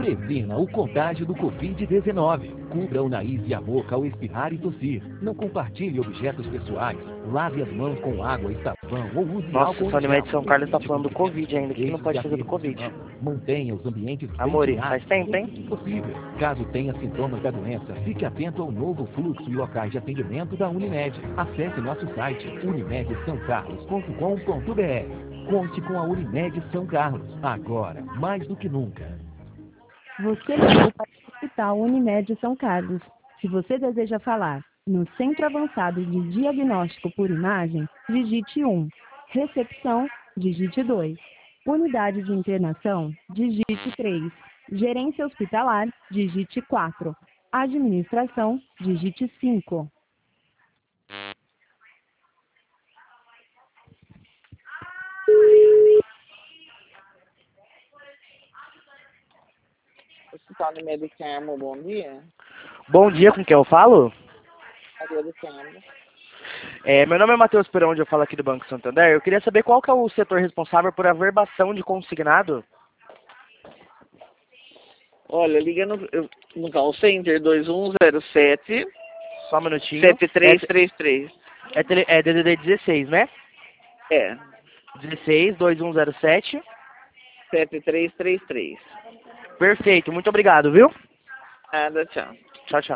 Previna o contágio do Covid-19. Cubra o nariz e a boca ao espirrar e tossir. Não compartilhe objetos pessoais. Lave as mãos com água e sabão ou use Nossa, álcool essa Unimed em São gel. Carlos tá falando do Covid ainda. O que não Deixe-se pode fazer do a Covid? Mantenha os ambientes Amore, ventilados faz tempo, hein? sempre que possível. Caso tenha sintomas da doença, fique atento ao novo fluxo e locais de atendimento da Unimed. Acesse nosso site unimedsaoccarlos.com.br. Conte com a Unimed São Carlos, agora, mais do que nunca. Você ligou para o Hospital Unimed São Carlos. Se você deseja falar no Centro Avançado de Diagnóstico por Imagem, digite 1. Recepção, digite 2. Unidade de internação, digite 3. Gerência hospitalar, digite 4. Administração, digite 5. Hospital Unimed Carmo, bom dia. Bom dia, com quem eu falo? Maria do Carmo. Meu nome é Matheus Perão, eu falo aqui do Banco Santander. Eu queria saber qual que é o setor responsável por averbação de consignado? Olha, liga no call center 2107 Só um minutinho. 7333. É DDD 16, né? É, 16 2107. 7333. Perfeito, muito obrigado, viu? Nada, tchau. Tchau, tchau.